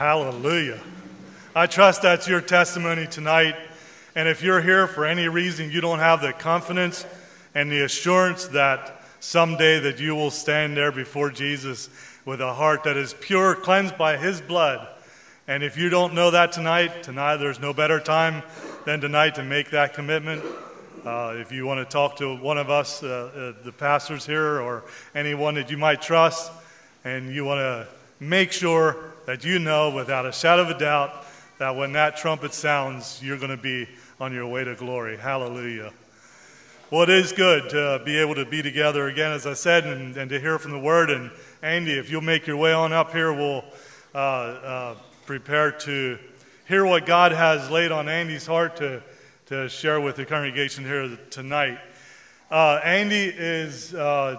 Hallelujah. I trust that's your testimony tonight. And if you're here for any reason, you don't have the confidence and the assurance that someday that you will stand there before Jesus with a heart that is pure, cleansed by his blood. And if you don't know that tonight there's no better time than tonight to make that commitment. If you want to talk to one of us, the pastors here, or anyone that you might trust, and you want to make sure that you know without a shadow of a doubt that when that trumpet sounds, you're going to be on your way to glory. Hallelujah. Well, it is good to be able to be together again, as I said, and to hear from the Word. And Andy, if you'll make your way on up here, we'll prepare to hear what God has laid on Andy's heart to share with the congregation here tonight. Andy is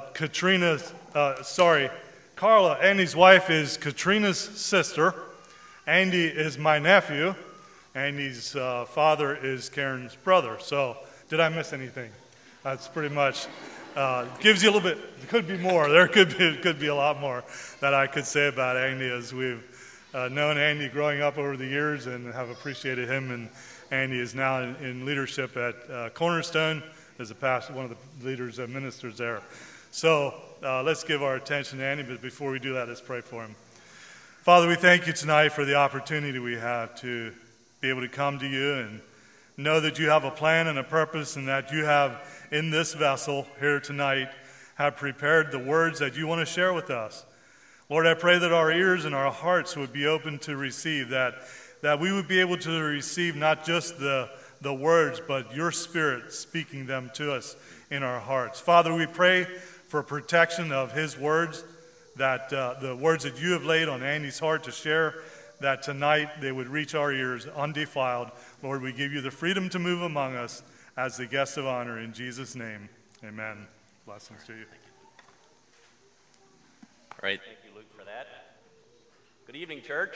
Carla, Andy's wife, is Katrina's sister. Andy is my nephew. Andy's father is Karen's brother. So, did I miss anything? That's pretty much, gives you a little bit, it could be more. There could be a lot more that I could say about Andy, as we've known Andy growing up over the years and have appreciated him. And Andy is now in leadership at Cornerstone as a pastor, one of the leaders and ministers there. So let's give our attention to Andy, but before we do that, let's pray for him. Father, we thank you tonight for the opportunity we have to be able to come to you and know that you have a plan and a purpose, and that you have in this vessel here tonight have prepared the words that you want to share with us. Lord, I pray that our ears and our hearts would be open to receive, that we would be able to receive not just the words, but your Spirit speaking them to us in our hearts. Father, we pray for protection of his words, that the words that you have laid on Andy's heart to share, that tonight they would reach our ears undefiled. Lord, we give you the freedom to move among us as the guest of honor. In Jesus' name, amen. Blessings to you. All right, thank you, Luke, for that. Good evening, church.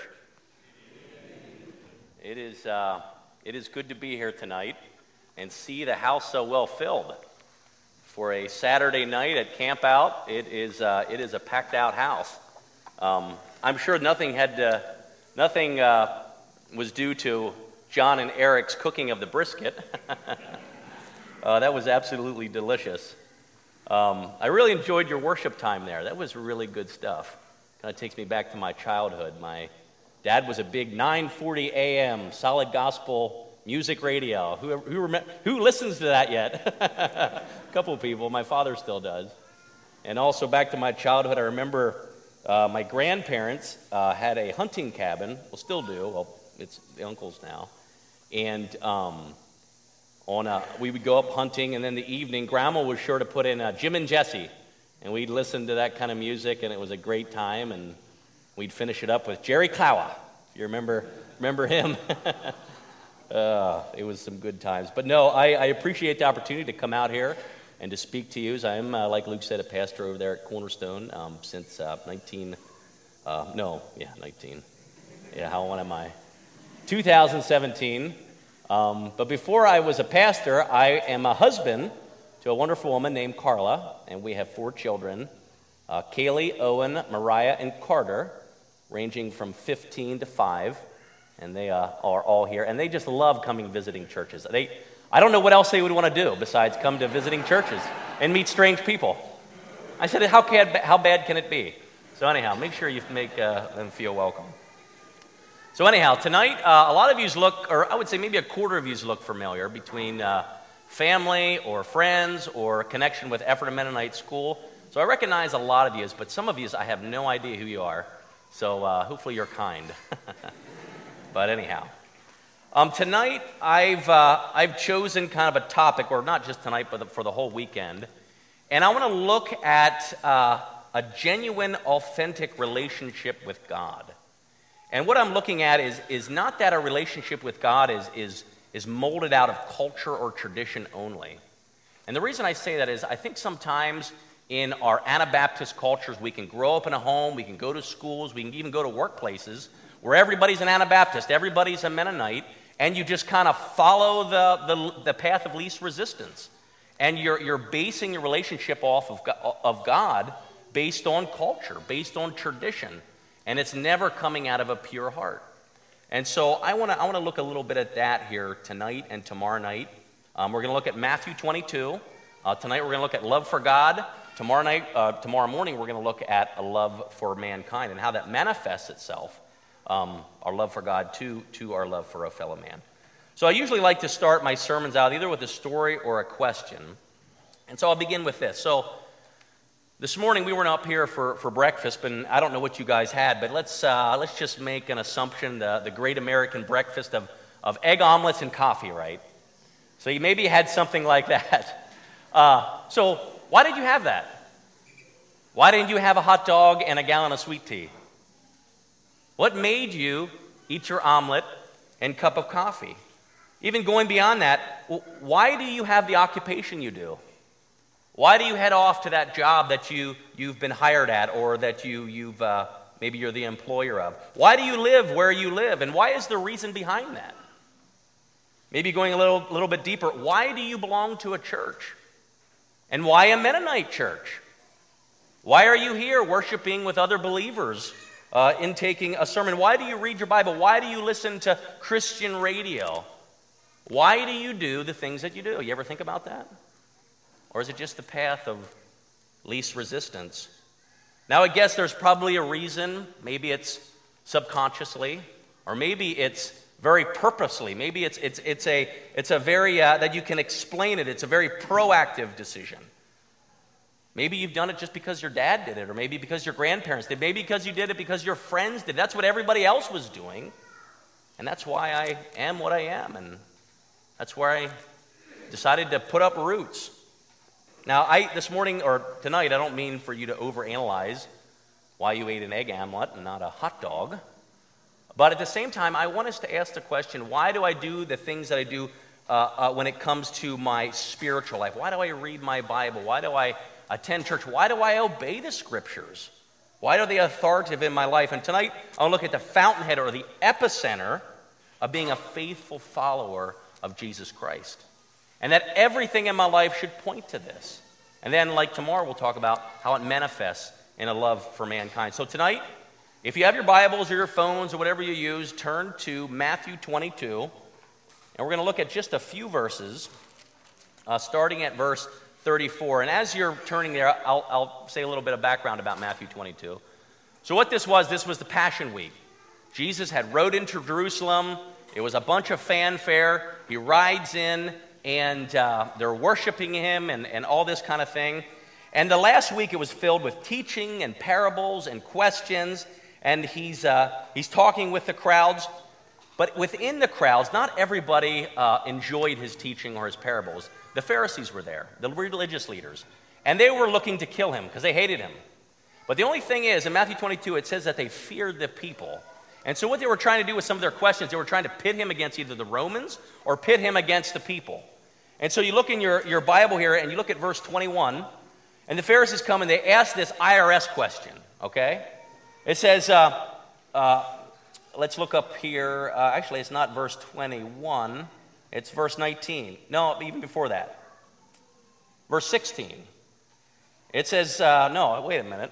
It is good to be here tonight and see the house so well filled. For a Saturday night at Camp Out, it is a packed out house. I'm sure nothing was due to John and Eric's cooking of the brisket. That was absolutely delicious. I really enjoyed your worship time there. That was really good stuff. Kind of takes me back to my childhood. My dad was a big 9:40 a.m. solid gospel music radio. Who listens to that yet? A couple of people. My father still does. And also back to my childhood, I remember my grandparents had a hunting cabin. Well, still do. Well, it's the uncles now. And we would go up hunting, and then the evening, Grandma was sure to put in Jim and Jesse. And we'd listen to that kind of music, and it was a great time. And we'd finish it up with Jerry Clower. You remember him? It was some good times. But no, I appreciate the opportunity to come out here and to speak to you. I'm, like Luke said, a pastor over there at Cornerstone since 19. Yeah, how old am I? 2017. But before I was a pastor, I am a husband to a wonderful woman named Carla, and we have 4 children, Kaylee, Owen, Mariah, and Carter, ranging from 15 to 5. And they are all here, and they just love coming visiting churches. I don't know what else they would want to do besides come to visiting churches and meet strange people. I said, how bad can it be? So anyhow, make sure you make them feel welcome. So anyhow, tonight, a lot of yous look, or I would say maybe a quarter of yous look familiar, between family or friends or connection with Ephrata Mennonite School. So I recognize a lot of yous, but some of yous I have no idea who you are. So hopefully you're kind. But anyhow, tonight I've chosen kind of a topic, or not just tonight, but for the whole weekend. And I want to look at a genuine, authentic relationship with God. And what I'm looking at is not that a relationship with God is molded out of culture or tradition only. And the reason I say that is I think sometimes in our Anabaptist cultures, we can grow up in a home, we can go to schools, we can even go to workplaces where everybody's an Anabaptist, everybody's a Mennonite, and you just kind of follow the path of least resistance. And you're basing your relationship off of God based on culture, based on tradition. and it's never coming out of a pure heart. And so I want to look a little bit at that here tonight and tomorrow night. We're going to look at Matthew 22. Tonight we're going to look at love for God. Tomorrow morning we're going to look at a love for mankind and how that manifests itself, our love for God to our love for a fellow man. So I usually like to start my sermons out either with a story or a question. And so I'll begin with this. So this morning we weren't up here for breakfast, but I don't know what you guys had, but let's just make an assumption, the great American breakfast of egg omelets and coffee, right? So you maybe had something like that. So why did you have that? Why didn't you have a hot dog and a gallon of sweet tea? What made you eat your omelet and cup of coffee? Even going beyond that, why do you have the occupation you do? Why do you head off to that job that you've been hired at, or that maybe you're the employer of? Why do you live where you live, and why is the reason behind that? Maybe going a little bit deeper, why do you belong to a church? And why a Mennonite church? Why are you here worshiping with other believers, intaking a sermon? Why do you read your Bible? Why do you listen to Christian radio? Why do you do the things that you do? You ever think about that? Or is it just the path of least resistance? Now, I guess there's probably a reason. Maybe it's subconsciously, or maybe it's very purposely. Maybe it's a very that you can explain it. It's a very proactive decision. Maybe you've done it just because your dad did it, or maybe because your grandparents did. Maybe because you did it because your friends did. That's what everybody else was doing, and that's why I am what I am, and that's where I decided to put up roots. Now, this morning or tonight, I don't mean for you to overanalyze why you ate an egg omelet and not a hot dog. But at the same time, I want us to ask the question, why do I do the things that I do when it comes to my spiritual life? Why do I read my Bible? Why do I attend church? Why do I obey the Scriptures? Why are they authoritative in my life? And tonight, I'll look at the fountainhead or the epicenter of being a faithful follower of Jesus Christ. And that everything in my life should point to this. And then, like tomorrow, we'll talk about how it manifests in a love for mankind. So tonight, if you have your Bibles or your phones or whatever you use, turn to Matthew 22. And we're going to look at just a few verses, starting at verse 34. And as you're turning there, I'll say a little bit of background about Matthew 22. So what this was the Passion Week. Jesus had rode into Jerusalem. It was a bunch of fanfare. He rides in, and they're worshiping him and all this kind of thing. And the last week it was filled with teaching and parables and questions, and he's talking with the crowds. But within the crowds, not everybody enjoyed his teaching or his parables. The Pharisees were there, the religious leaders, and they were looking to kill him because they hated him. But the only thing is, in Matthew 22, it says that they feared the people. And so what they were trying to do with some of their questions, they were trying to pit him against either the Romans or pit him against the people. And so you look in your Bible here, and you look at verse 21, and the Pharisees come and they ask this IRS question, okay? It says, let's look up here. Actually, it's not verse 21. It's verse 19. No, even before that. Verse 16. It says, no, wait a minute.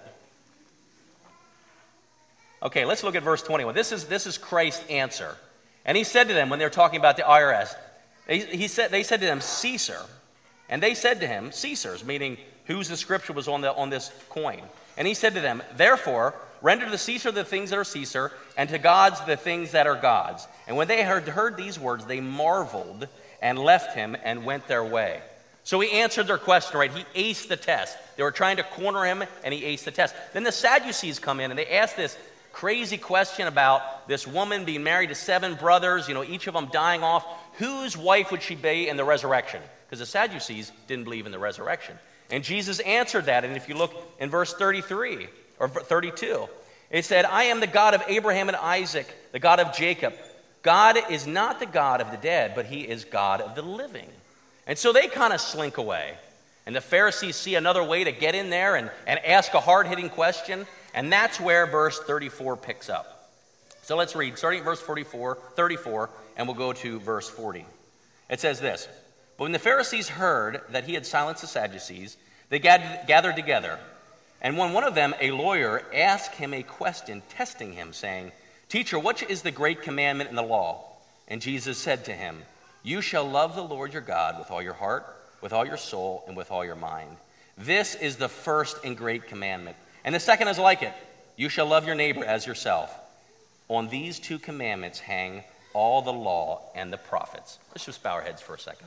Okay, let's look at verse 21. This is Christ's answer. And he said to them, when they were talking about the IRS, they said to them, Caesar. And they said to him, Caesar's, meaning whose the scripture was on this coin. And he said to them, therefore, render to Caesar the things that are Caesar, and to God's the things that are God's. And when they heard these words, they marveled and left him and went their way. So he answered their question, right? He aced the test. They were trying to corner him, and he aced the test. Then the Sadducees come in, and they ask this crazy question about this woman being married to 7 brothers, each of them dying off. Whose wife would she be in the resurrection? Because the Sadducees didn't believe in the resurrection. And Jesus answered that. And if you look in verse 33 or 32, it said, I am the God of Abraham and Isaac, the God of Jacob. God is not the God of the dead, but he is God of the living. And so they kind of slink away. And the Pharisees see another way to get in there and ask a hard-hitting question. And that's where verse 34 picks up. So let's read, starting at verse 34, and we'll go to verse 40. It says this, but when the Pharisees heard that he had silenced the Sadducees, they gathered together. And when one of them, a lawyer, asked him a question, testing him, saying, "Teacher, which is the great commandment in the law?" And Jesus said to him, "You shall love the Lord your God with all your heart, with all your soul, and with all your mind. This is the first and great commandment. And the second is like it. You shall love your neighbor as yourself. On these two commandments hang all the law and the prophets." Let's just bow our heads for a second.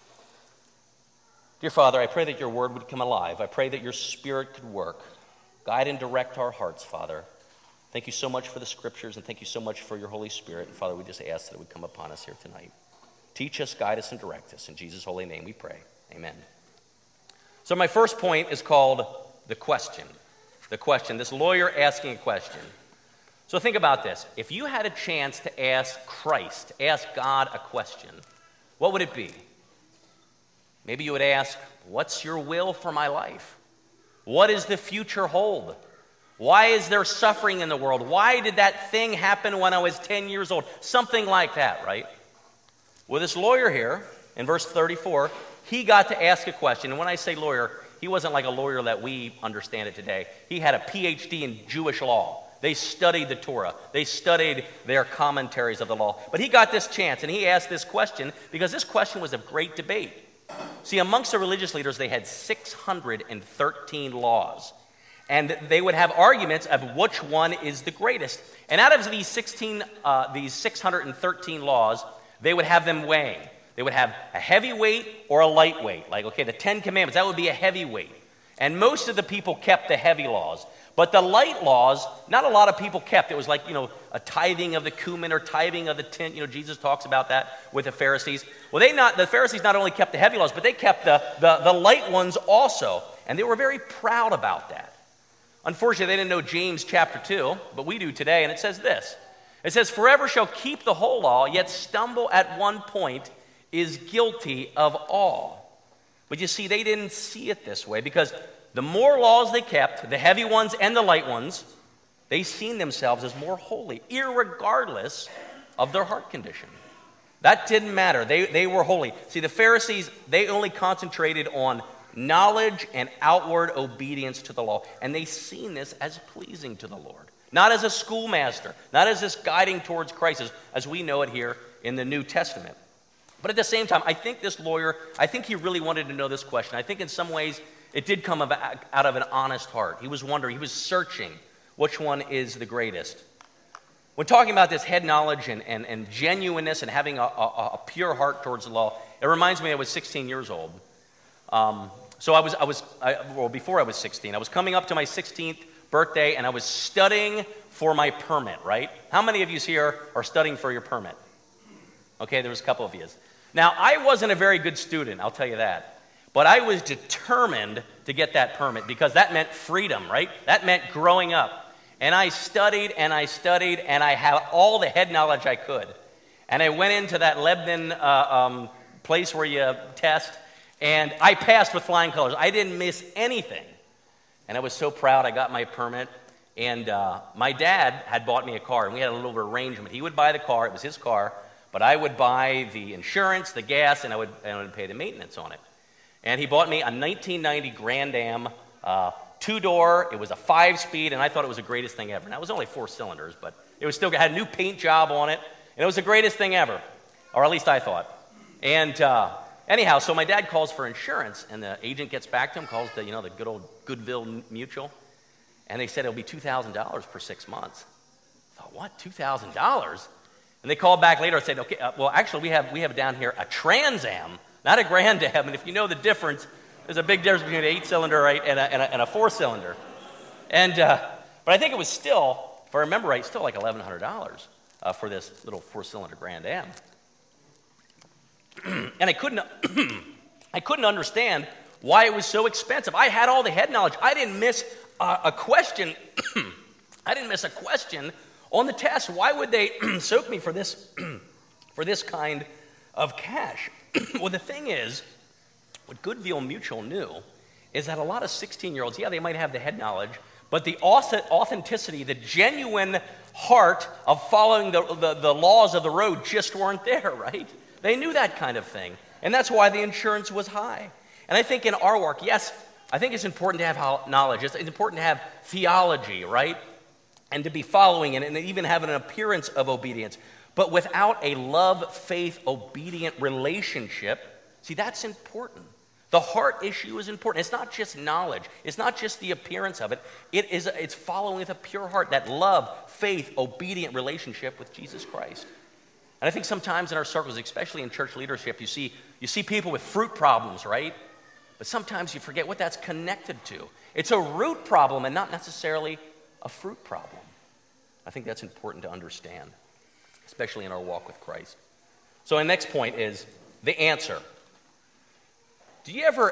Dear Father, I pray that your word would come alive. I pray that your Spirit could work. Guide and direct our hearts, Father. Thank you so much for the scriptures, and thank you so much for your Holy Spirit. And Father, we just ask that it would come upon us here tonight. Teach us, guide us, and direct us. In Jesus' holy name we pray. Amen. So my first point is called the question. The question, this lawyer asking a question. So think about this. If you had a chance to ask Christ, to ask God a question, what would it be? Maybe you would ask, what's your will for my life? What does the future hold? Why is there suffering in the world? Why did that thing happen when I was 10 years old? Something like that, right? Well, this lawyer here, in verse 34, he got to ask a question. And when I say lawyer, he wasn't like a lawyer that we understand it today. He had a PhD in Jewish law. They studied the Torah. They studied their commentaries of the law. But he got this chance, and he asked this question because this question was of great debate. See, amongst the religious leaders, they had 613 laws. And they would have arguments of which one is the greatest. And out of these 613 laws, they would have them weighing. They would have a heavy weight or a light weight. Like, okay, the 10 Commandments, that would be a heavy weight. And most of the people kept the heavy laws. But the light laws, not a lot of people kept. It was like, a tithing of the cumin or tithing of the tint. Jesus talks about that with the Pharisees. Well, the Pharisees not only kept the heavy laws, but they kept the light ones also. And they were very proud about that. Unfortunately, they didn't know James chapter 2, but we do today. And it says this. It says, "Forever shall keep the whole law, yet stumble at one point is guilty of all." But you see, they didn't see it this way because the more laws they kept, the heavy ones and the light ones, they seen themselves as more holy, irregardless of their heart condition. That didn't matter. They were holy. See, the Pharisees, they only concentrated on knowledge and outward obedience to the law. And they seen this as pleasing to the Lord. Not as a schoolmaster, not as this guiding towards Christ, as we know it here in the New Testament. But at the same time, I think this lawyer, he really wanted to know this question. I think in some ways it did come out of an honest heart. He was wondering, he was searching which one is the greatest. When talking about this head knowledge and genuineness and having a pure heart towards the law, it reminds me I was 16 years old. Before I was 16, I was coming up to my 16th birthday and I was studying for my permit, right? How many of you here are studying for your permit? Okay, there was a couple of you. Now, I wasn't a very good student, I'll tell you that. But I was determined to get that permit because that meant freedom, right? That meant growing up. And I studied and I studied and I had all the head knowledge I could. And I went into that Lebanon place where you test, and I passed with flying colors. I didn't miss anything. And I was so proud I got my permit. And my dad had bought me a car, and we had a little arrangement. He would buy the car, it was his car, but I would buy the insurance, the gas, and I would pay the maintenance on it. And he bought me a 1990 Grand Am, two-door. It was a 5-speed, and I thought it was the greatest thing ever. Now, it was only 4 cylinders, but it was still had a new paint job on it, and it was the greatest thing ever, or at least I thought. And anyhow, so my dad calls for insurance, and the agent gets back to him, calls the good old Goodwill Mutual, and they said it'll be $2,000 for 6 months. I thought, what, $2,000? And they called back later and said, okay, well, actually, we have down here a Trans Am, not a Grand Am, and if you know the difference, there's a big difference between an 8-cylinder, right, and a 4-cylinder. And but I think it was still, if I remember right, still like $1,100 for this little 4-cylinder Grand Am. And I couldn't understand why it was so expensive. I had all the head knowledge. I didn't miss a question. I didn't miss a question on the test. Why would they soak me for this kind of cash? Well, the thing is, what Goodwill Mutual knew is that a lot of 16-year-olds, yeah, they might have the head knowledge, but the authenticity, the genuine heart of following the laws of the road just weren't there, right? They knew that kind of thing. And that's why the insurance was high. And I think in our work, yes, I think it's important to have knowledge. It's important to have theology, right? And to be following it and even have an appearance of obedience. But without a love, faith, obedient relationship, see, that's important. The heart issue is important. It's not just knowledge. It's not just the appearance of it. It's following with a pure heart, that love, faith, obedient relationship with Jesus Christ. And I think sometimes in our circles, especially in church leadership, you see people with fruit problems, right? But sometimes you forget what that's connected to. It's a root problem and not necessarily a fruit problem. I think that's important to understand, especially in our walk with Christ. So the next point is the answer. Do you ever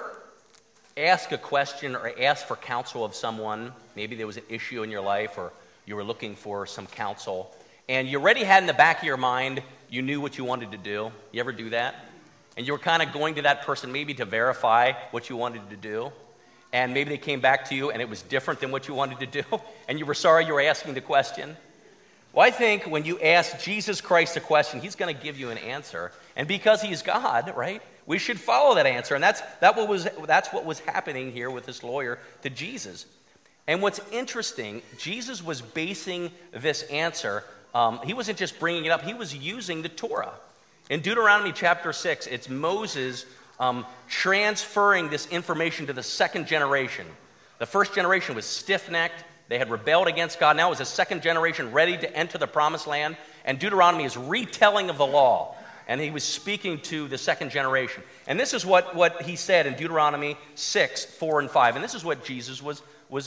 ask a question or ask for counsel of someone? Maybe there was an issue in your life or you were looking for some counsel, and you already had in the back of your mind, you knew what you wanted to do. You ever do that? And you were kind of going to that person maybe to verify what you wanted to do, and maybe they came back to you and it was different than what you wanted to do, and you were sorry you were asking the question. Well, I think when you ask Jesus Christ a question, he's going to give you an answer. And because he's God, right, we should follow that answer. And that's what was happening here with this lawyer to Jesus. And what's interesting, Jesus was basing this answer. He wasn't just bringing it up. He was using the Torah. In Deuteronomy chapter 6, it's Moses transferring this information to the second generation. The first generation was stiff-necked. They had rebelled against God. Now it was the second generation ready to enter the promised land. And Deuteronomy is retelling of the law. And he was speaking to the second generation. And this is what he said in Deuteronomy 6, 4, and 5. And this is what Jesus was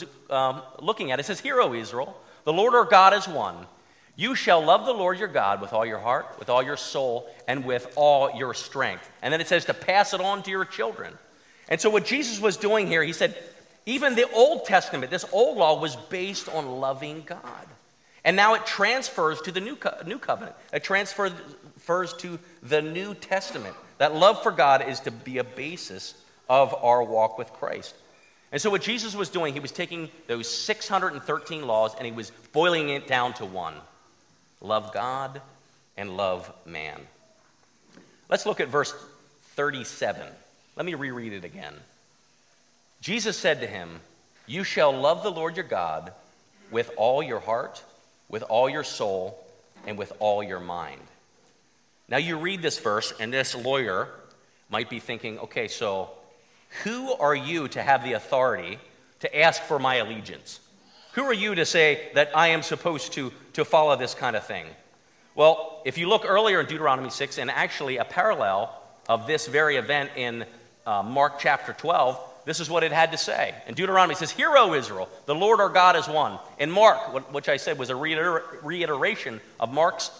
looking at. It says, "Hear, O Israel, the Lord our God is one. You shall love the Lord your God with all your heart, with all your soul, and with all your strength." And then it says to pass it on to your children. And so what Jesus was doing here, he said, even the Old Testament, this old law was based on loving God. And now it transfers to the new covenant. It transfers to the New Testament. That love for God is to be a basis of our walk with Christ. And so what Jesus was doing, he was taking those 613 laws and he was boiling it down to one. Love God and love man. Let's look at verse 37. Let me reread it again. Jesus said to him, "You shall love the Lord your God with all your heart, with all your soul, and with all your mind." Now you read this verse, and this lawyer might be thinking, okay, so who are you to have the authority to ask for my allegiance? Who are you to say that I am supposed to follow this kind of thing? Well, if you look earlier in Deuteronomy 6, and actually a parallel of this very event in Mark chapter 12, this is what it had to say. In Deuteronomy, it says, "Hear, O Israel, the Lord our God is one." In Mark, which I said was a reiteration of Mark's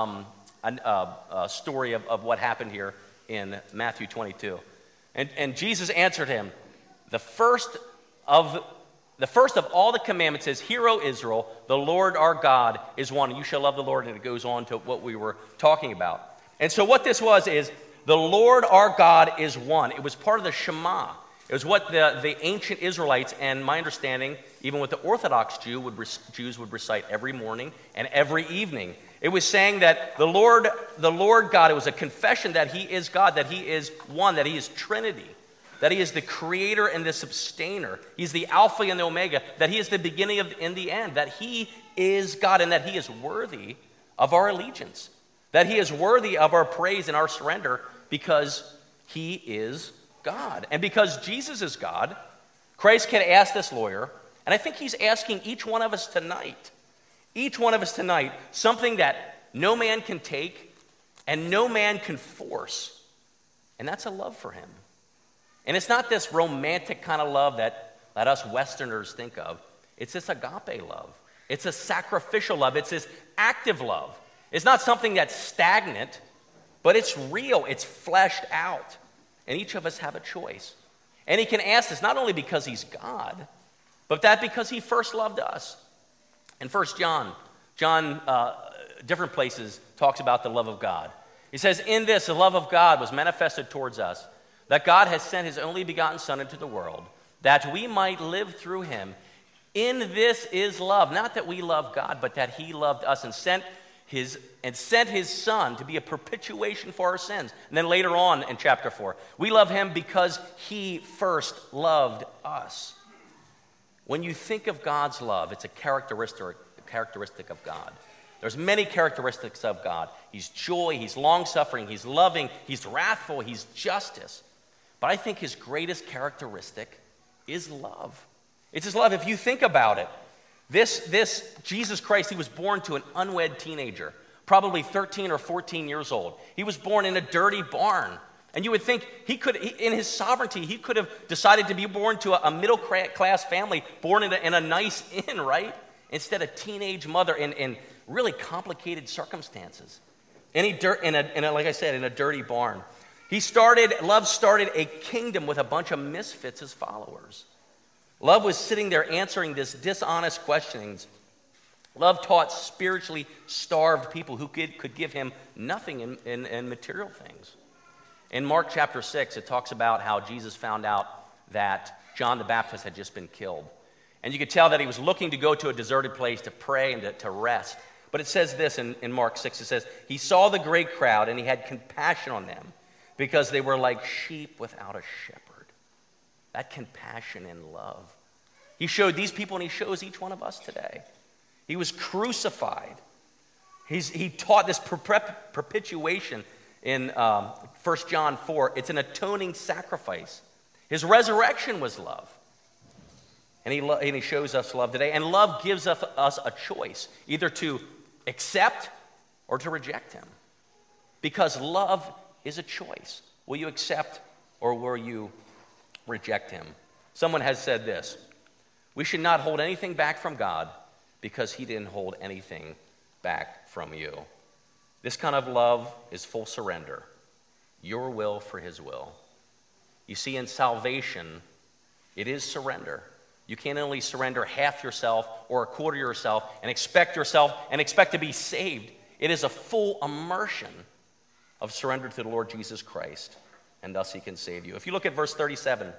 story of what happened here in Matthew 22. And Jesus answered him, the first of all the commandments is, "Hear, O Israel, the Lord our God is one. You shall love the Lord." And it goes on to what we were talking about. And so what this was is, the Lord our God is one. It was part of the Shema. It was what the ancient Israelites, and my understanding, even what the Orthodox Jews would recite every morning and every evening. It was saying that the Lord God, it was a confession that he is God, that he is one, that he is Trinity, that he is the creator and the sustainer. He's the Alpha and the Omega, that he is the beginning and the end, that he is God, and that he is worthy of our allegiance, that he is worthy of our praise and our surrender because he is God. And because Jesus is God, Christ can ask this lawyer, and I think he's asking each one of us tonight, something that no man can take and no man can force, and that's a love for him. And it's not this romantic kind of love that us Westerners think of. It's this agape love. It's a sacrificial love. It's this active love. It's not something that's stagnant, but it's real. It's fleshed out. And each of us have a choice. And he can ask this not only because he's God, but that because he first loved us. In 1 John, different places, talks about the love of God. He says, "In this, the love of God was manifested towards us, that God has sent his only begotten Son into the world, that we might live through him. In this is love." Not that we love God, but that he loved us and sent and sent his Son to be a propitiation for our sins. And then later on in chapter 4, we love him because he first loved us. When you think of God's love, it's a characteristic of God. There's many characteristics of God. He's joy, he's long-suffering, he's loving, he's wrathful, he's justice. But I think his greatest characteristic is love. It's his love. If you think about it, this Jesus Christ, he was born to an unwed teenager, probably 13 or 14 years old. He was born in a dirty barn. And you would think in his sovereignty, he could have decided to be born to a middle-class family, born in a nice inn, right? Instead, a teenage mother in really complicated circumstances. Like I said, in a dirty barn. Love started a kingdom with a bunch of misfits as followers. Love was sitting there answering this dishonest questionings. Love taught spiritually starved people who could give him nothing in material things. In Mark chapter 6, it talks about how Jesus found out that John the Baptist had just been killed. And you could tell that he was looking to go to a deserted place to pray and to rest. But it says this in Mark 6, it says, he saw the great crowd and he had compassion on them because they were like sheep without a shepherd. That compassion and love. He showed these people and he shows each one of us today. He was crucified. He taught this propitiation in 1 John 4. It's an atoning sacrifice. His resurrection was love. And he shows us love today. And love gives us a choice, either to accept or to reject him. Because love is a choice. Will you accept or will you reject him? Someone has said this: we should not hold anything back from God because he didn't hold anything back from you. This kind of love is full surrender. Your will for his will. You see, in salvation, it is surrender. You can't only surrender half yourself or a quarter yourself and expect to be saved. It is a full immersion of surrender to the Lord Jesus Christ, and thus he can save you. If you look at verse 37,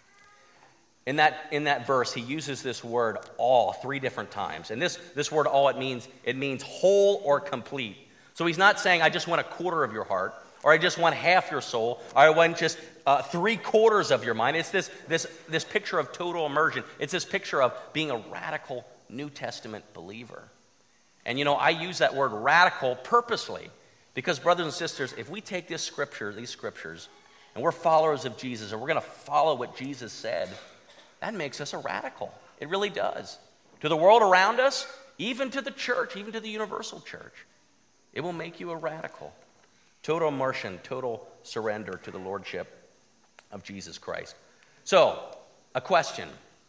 in that verse, he uses this word all 3 different times. And this word all, it means whole or complete. So he's not saying, I just want a quarter of your heart, or I just want half your soul, or I want just 3/4 of your mind. It's this picture of total immersion. It's this picture of being a radical New Testament believer. And I use that word radical purposely, because brothers and sisters, if we take these scriptures, and we're followers of Jesus, and we're going to follow what Jesus said, that makes us a radical. It really does. To the world around us, even to the church, even to the universal church, it will make you a radical. Total immersion, total surrender to the lordship of Jesus Christ. So, a question.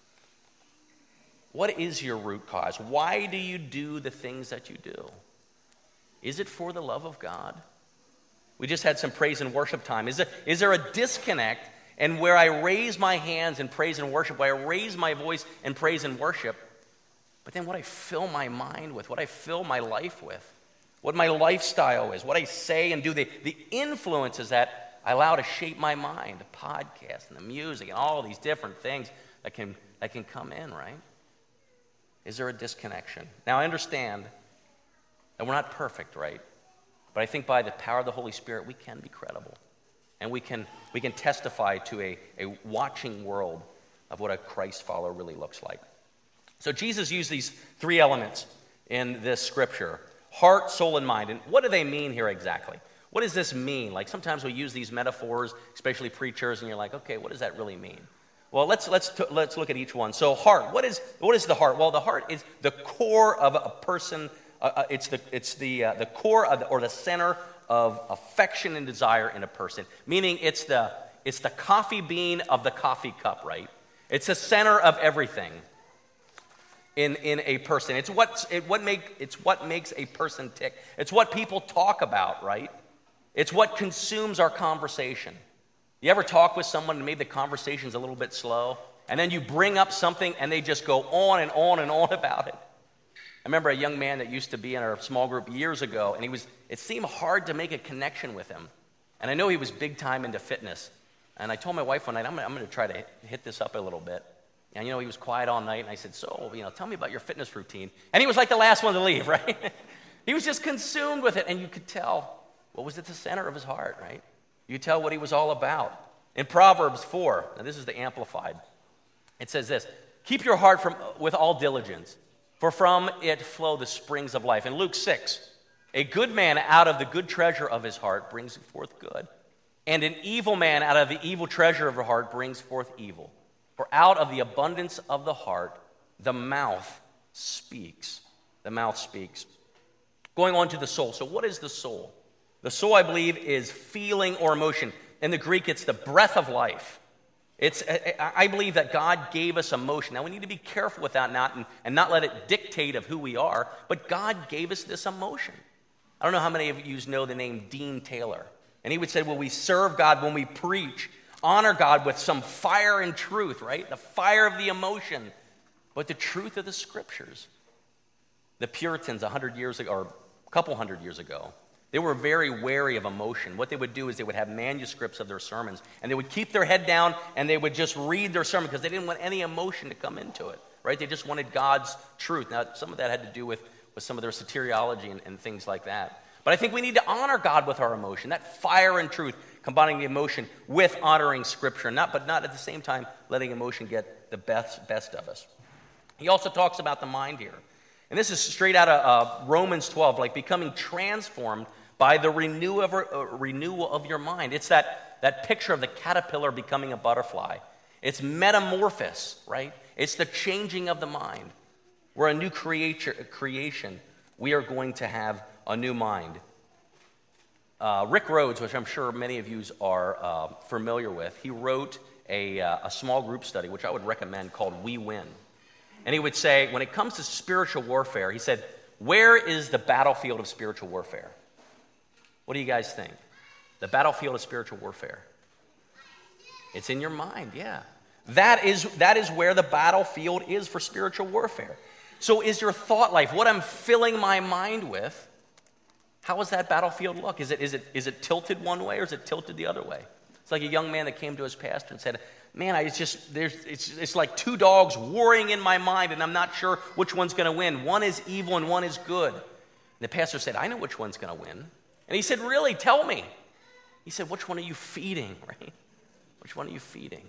What is your root cause? Why do you do the things that you do? Is it for the love of God? We just had some praise and worship time. Is there a disconnect in where I raise my hands in praise and worship, where I raise my voice in praise and worship, but then what I fill my mind with, what I fill my life with, what my lifestyle is, what I say and do, the influences that I allow to shape my mind, the podcast and the music and all these different things that can come in, right? Is there a disconnection? Now, I understand that we're not perfect, right? But I think by the power of the Holy Spirit, we can be credible. And we can testify to a watching world of what a Christ follower really looks like. So Jesus used these 3 elements in this scripture: heart, soul, and mind. And what do they mean here exactly? What does this mean? Like, sometimes we use these metaphors, especially preachers, and you're like, okay, what does that really mean? Well, let's look at each one. So, heart. What is the heart? Well, the heart is the core of a person. It's the core of or the center of affection and desire in a person. Meaning, it's the coffee bean of the coffee cup, right? It's the center of everything in a person. It's what makes a person tick. It's what people talk about, right? It's what consumes our conversation. You ever talk with someone and maybe the conversation's a little bit slow, and then you bring up something and they just go on and on and on about it? I remember a young man that used to be in our small group years ago, and it seemed hard to make a connection with him. And I know he was big time into fitness. And I told my wife one night, I'm going to try to hit this up a little bit. And, he was quiet all night, and I said, so, tell me about your fitness routine. And he was like the last one to leave, right? He was just consumed with it, and you could tell what was at the center of his heart, right? You could tell what he was all about. In Proverbs 4, now this is the Amplified, it says this, keep your heart with all diligence, for from it flow the springs of life. In Luke 6, a good man out of the good treasure of his heart brings forth good, and an evil man out of the evil treasure of her heart brings forth evil. For out of the abundance of the heart, the mouth speaks. The mouth speaks. Going on to the soul. So what is the soul? The soul, I believe, is feeling or emotion. In the Greek, it's the breath of life. I believe that God gave us emotion. Now, we need to be careful with that and not let it dictate of who we are, but God gave us this emotion. I don't know how many of you know the name Dean Taylor. And he would say, well, we serve God when we preach, honor God with some fire and truth, right? The fire of the emotion, but the truth of the scriptures. The Puritans 100 years ago, or a couple hundred years ago, they were very wary of emotion. What they would do is they would have manuscripts of their sermons, and they would keep their head down, and they would just read their sermon because they didn't want any emotion to come into it, right? They just wanted God's truth. Now, some of that had to do with some of their soteriology and things like that. But I think we need to honor God with our emotion, that fire and truth, combining the emotion with honoring Scripture, but not at the same time letting emotion get the best of us. He also talks about the mind here. And this is straight out of Romans 12, like becoming transformed by the renewal of your mind. It's that picture of the caterpillar becoming a butterfly. It's metamorphosis, right? It's the changing of the mind. We're a new creation. We are going to have a new mind. Rick Rhodes, which I'm sure many of you are familiar with, he wrote a small group study, which I would recommend, called We Win. And he would say, when it comes to spiritual warfare, he said, where is the battlefield of spiritual warfare? What do you guys think? The battlefield of spiritual warfare. It's in your mind, yeah. That is where the battlefield is for spiritual warfare. So is your thought life, what I'm filling my mind with, how does that battlefield look? Is it tilted one way or is it tilted the other way? It's like a young man that came to his pastor and said, man, it's like two dogs warring in my mind and I'm not sure which one's going to win. One is evil and one is good. And the pastor said, I know which one's going to win. And he said, really? Tell me. He said, which one are you feeding, right? Which one are you feeding?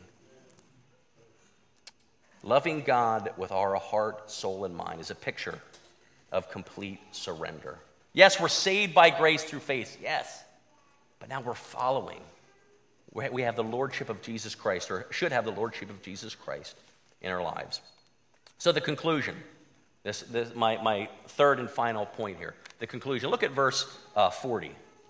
Loving God with our heart, soul, and mind is a picture of complete surrender. Yes, we're saved by grace through faith, yes. But now we're following. We have the lordship of Jesus Christ, or should have the lordship of Jesus Christ in our lives. So the conclusion, my third and final point here. The conclusion. Look at verse 40.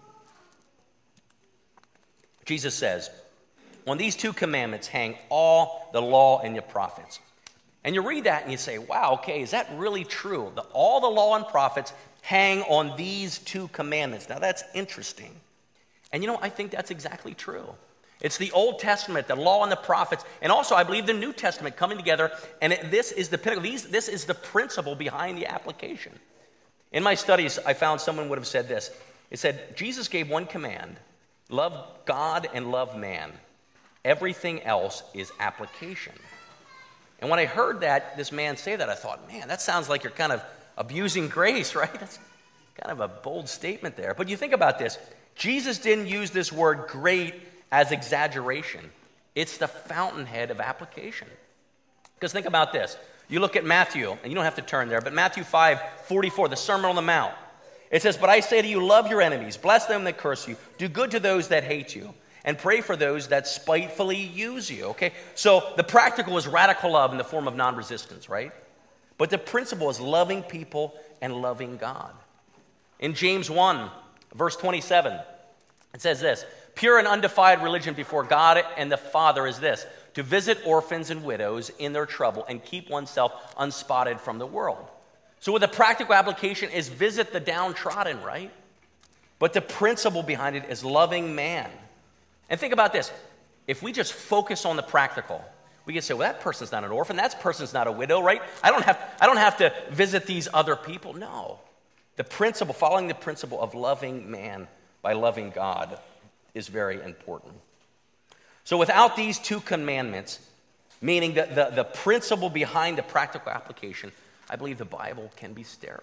Jesus says, on these two commandments hang all the law and the prophets. And you read that and you say, wow, okay, is that really true? All the law and prophets hang on these two commandments. Now that's interesting. And I think that's exactly true. It's the Old Testament, the law and the prophets, and also I believe the New Testament coming together, and this is the pinnacle. This is the principle behind the application. In my studies, I found someone would have said this. It said, Jesus gave one command, love God and love man. Everything else is application. And when I heard this man say that, I thought, man, that sounds like you're kind of abusing grace, right? That's kind of a bold statement there. But you think about this. Jesus didn't use this word great as exaggeration. It's the fountainhead of application. Because think about this. You look at Matthew, and you don't have to turn there, but Matthew 5:44, the Sermon on the Mount. It says, but I say to you, love your enemies, bless them that curse you, do good to those that hate you, and pray for those that spitefully use you. Okay? So the practical is radical love in the form of non-resistance, right? But the principle is loving people and loving God. In James 1, verse 27, it says this, pure and undefiled religion before God and the Father is this, to visit orphans and widows in their trouble and keep oneself unspotted from the world. So the practical application is visit the downtrodden, right? But the principle behind it is loving man. And think about this. If we just focus on the practical, we can say, well, that person's not an orphan. That person's not a widow, right? I don't have to visit these other people. No. The principle, following the principle of loving man by loving God is very important. So without these two commandments, meaning the principle behind the practical application, I believe the Bible can be sterile.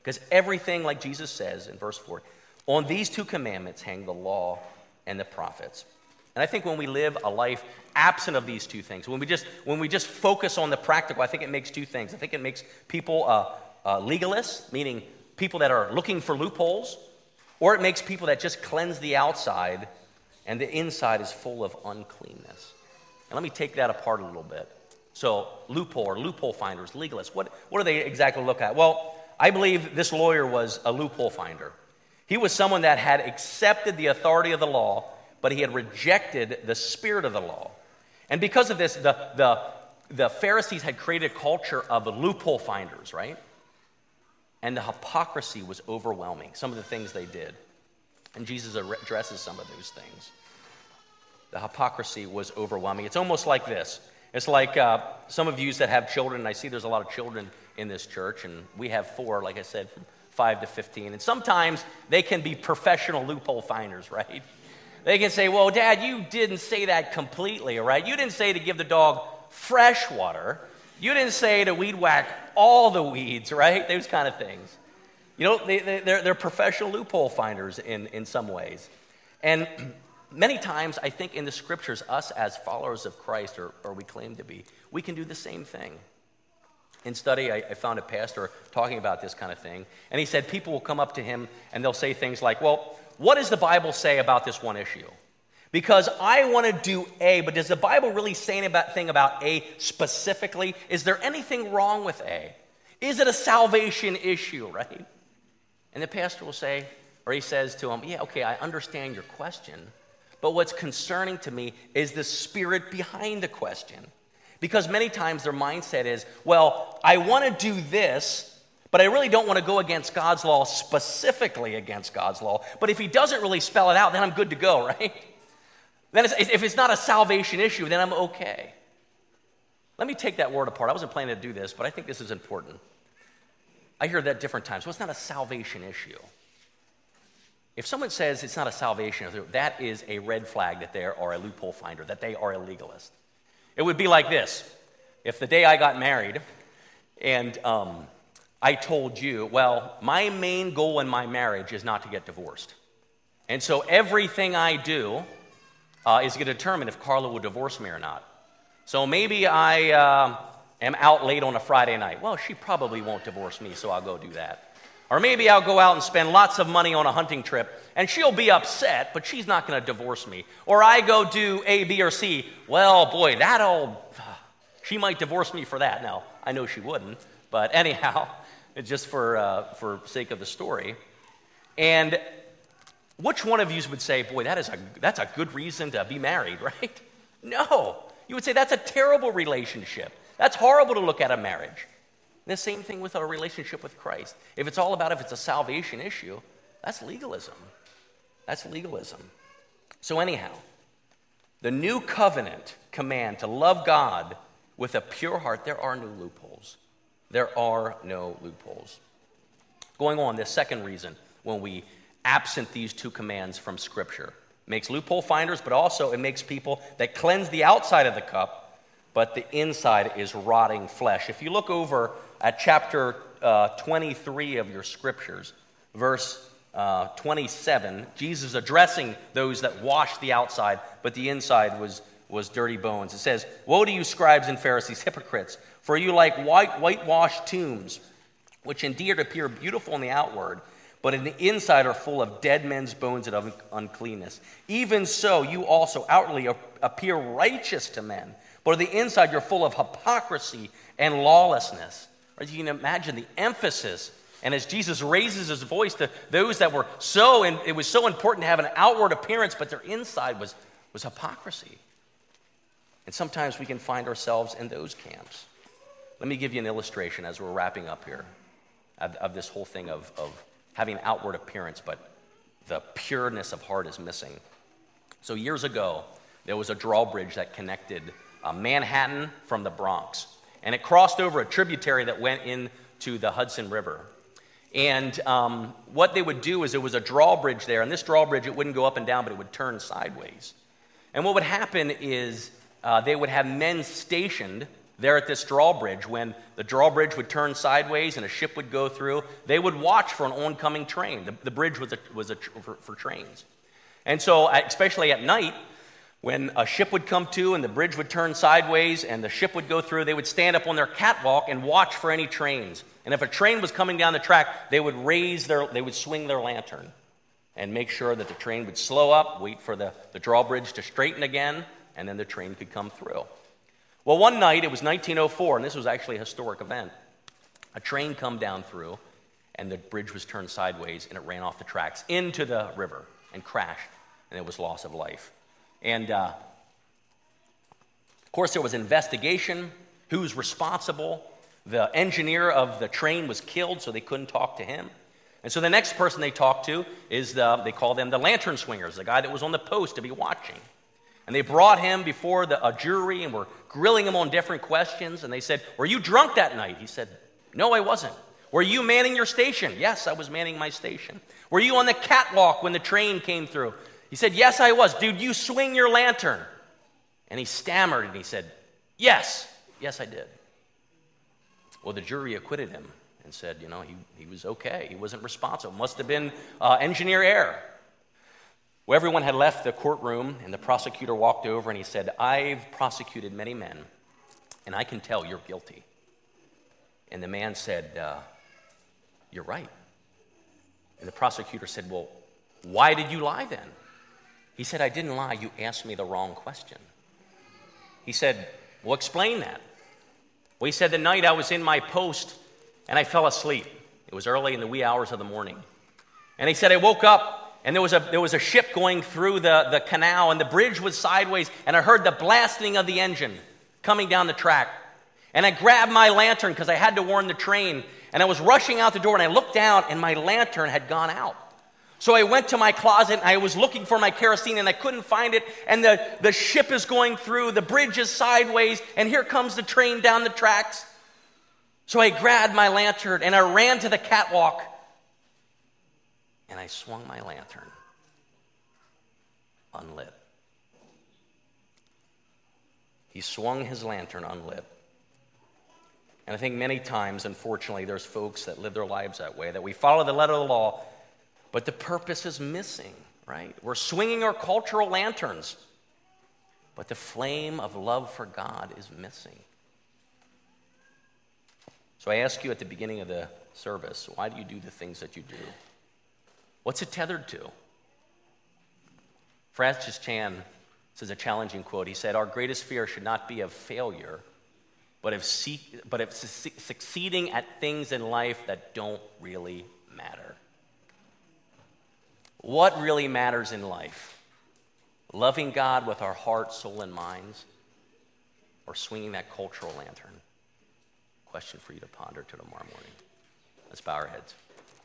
Because everything, like Jesus says in verse 4, on these two commandments hang the law and the prophets. And I think when we live a life absent of these two things, when we just focus on the practical, I think it makes two things. I think it makes people legalists, meaning people that are looking for loopholes, or it makes people that just cleanse the outside and the inside is full of uncleanness. And let me take that apart a little bit. So loophole finders, legalists, what do they exactly look at? Well, I believe this lawyer was a loophole finder. He was someone that had accepted the authority of the law, but he had rejected the spirit of the law. And because of this, the Pharisees had created a culture of loophole finders, right? And the hypocrisy was overwhelming, some of the things they did. And Jesus addresses some of those things. The hypocrisy was overwhelming. It's almost like this. It's like some of you that have children, and I see there's a lot of children in this church, and we have 4, like I said, from 5 to 15. And sometimes they can be professional loophole finders, right? They can say, well, Dad, you didn't say that completely, all right? You didn't say to give the dog fresh water. You didn't say to weed whack all the weeds, right? Those kind of things. You know, they're professional loophole finders in some ways. And many times, I think in the scriptures, us as followers of Christ, or we claim to be, we can do the same thing. In study, I found a pastor talking about this kind of thing, and he said people will come up to him and they'll say things like, well, what does the Bible say about this one issue? Because I want to do A, but does the Bible really say anything about A specifically? Is there anything wrong with A? Is it a salvation issue, right? And the pastor will say, or he says to him, yeah, okay, I understand your question, but what's concerning to me is the spirit behind the question. Because many times their mindset is, well, I want to do this, but I really don't want to go against God's law, specifically against God's law. But if he doesn't really spell it out, then I'm good to go, right? Then if it's not a salvation issue, then I'm okay. Let me take that word apart. I wasn't planning to do this, but I think this is important. I hear that different times. Well, it's not a salvation issue. If someone says it's not a salvation issue, that is a red flag that they are a loophole finder, that they are a legalist. It would be like this. If the day I got married and I told you, well, my main goal in my marriage is not to get divorced. And so everything I do is going to determine if Carla will divorce me or not. So maybe I am out late on a Friday night. Well, she probably won't divorce me, so I'll go do that. Or maybe I'll go out and spend lots of money on a hunting trip, and she'll be upset, but she's not going to divorce me. Or I go do A, B, or C. Well, boy, she might divorce me for that. Now, I know she wouldn't, but anyhow, just for sake of the story. And which one of you would say, boy, that's a good reason to be married, right? No. You would say that's a terrible relationship. That's horrible to look at a marriage. The same thing with our relationship with Christ. If it's a salvation issue, that's legalism. That's legalism. So anyhow, the new covenant command to love God with a pure heart, there are no loopholes. There are no loopholes. Going on, the second reason when we absent these two commands from Scripture. Makes loophole finders, but also it makes people that cleanse the outside of the cup, but the inside is rotting flesh. If you look over at chapter 23 of your scriptures, verse 27, Jesus addressing those that washed the outside, but the inside was dirty bones. It says, "Woe to you, scribes and Pharisees, hypocrites, for you like whitewashed tombs, which indeed appear beautiful on the outward, but in the inside are full of dead men's bones and of uncleanness. Even so, you also outwardly appear righteous to men, but on the inside you're full of hypocrisy and lawlessness." Right? You can imagine the emphasis. And as Jesus raises his voice to those that were it was so important to have an outward appearance, but their inside was hypocrisy. And sometimes we can find ourselves in those camps. Let me give you an illustration as we're wrapping up here of this whole thing of having an outward appearance, but the pureness of heart is missing. So years ago, there was a drawbridge that connected Manhattan from the Bronx. And it crossed over a tributary that went into the Hudson River. And what they would do is there was a drawbridge there, and this drawbridge, it wouldn't go up and down, but it would turn sideways. And what would happen is they would have men stationed there at this drawbridge. When the drawbridge would turn sideways and a ship would go through, they would watch for an oncoming train. The bridge was for trains. And so, especially at night, when a ship would come to and the bridge would turn sideways and the ship would go through, they would stand up on their catwalk and watch for any trains. And if a train was coming down the track, they would swing their lantern and make sure that the train would slow up, wait for the drawbridge to straighten again, and then the train could come through. Well, one night, it was 1904, and this was actually a historic event. A train come down through, and the bridge was turned sideways, and it ran off the tracks into the river and crashed, and it was loss of life. And, of course, there was an investigation. Who's responsible? The engineer of the train was killed, so they couldn't talk to him. And so the next person they talked to is they call them the lantern swingers, the guy that was on the post to be watching. And they brought him before a jury and were grilling him on different questions. And they said, "Were you drunk that night?" He said, "No, I wasn't." "Were you manning your station?" "Yes, I was manning my station." "Were you on the catwalk when the train came through?" He said, "Yes, I was." "Did you swing your lantern?" And he stammered and he said, Yes, I did." Well, the jury acquitted him and said, he was okay. He wasn't responsible. Must have been engineer error. Well, everyone had left the courtroom, and the prosecutor walked over and he said, "I've prosecuted many men, and I can tell you're guilty." And the man said, "You're right." And the prosecutor said, "Well, why did you lie then?" He said, "I didn't lie. You asked me the wrong question." He said, "Well, explain that." Well, he said, "The night I was in my post and I fell asleep. It was early in the wee hours of the morning. And he said, I woke up and there was a ship going through the canal and the bridge was sideways and I heard the blasting of the engine coming down the track. And I grabbed my lantern because I had to warn the train. And I was rushing out the door and I looked down and my lantern had gone out. So I went to my closet and I was looking for my kerosene and I couldn't find it. And the ship is going through, the bridge is sideways, and here comes the train down the tracks. So I grabbed my lantern and I ran to the catwalk and I swung my lantern unlit. He swung his lantern unlit. And I think many times, unfortunately, there's folks that live their lives that way, that we follow the letter of the law, but the purpose is missing, right? We're swinging our cultural lanterns, but the flame of love for God is missing. So I ask you at the beginning of the service, why do you do the things that you do? What's it tethered to? Francis Chan says a challenging quote. He said, our greatest fear should not be of failure, but of succeeding at things in life that don't really matter. What really matters in life? Loving God with our heart, soul, and minds, or swinging that cultural lantern? Question for you to ponder till tomorrow morning. Let's bow our heads.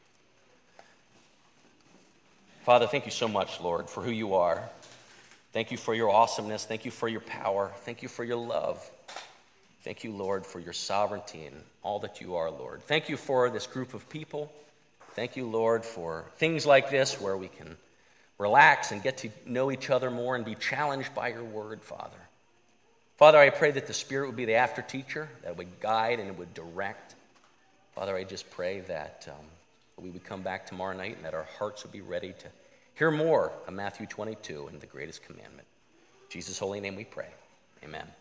Father, thank you so much, Lord, for who you are. Thank you for your awesomeness. Thank you for your power. Thank you for your love. Thank you, Lord, for your sovereignty and all that you are, Lord. Thank you for this group of people. Thank you, Lord, for things like this where we can relax and get to know each other more and be challenged by your word, Father. Father, I pray that the Spirit would be the after teacher, that would guide and it would direct. Father, I just pray that we would come back tomorrow night and that our hearts would be ready to hear more of Matthew 22 and the greatest commandment. In Jesus' holy name we pray. Amen.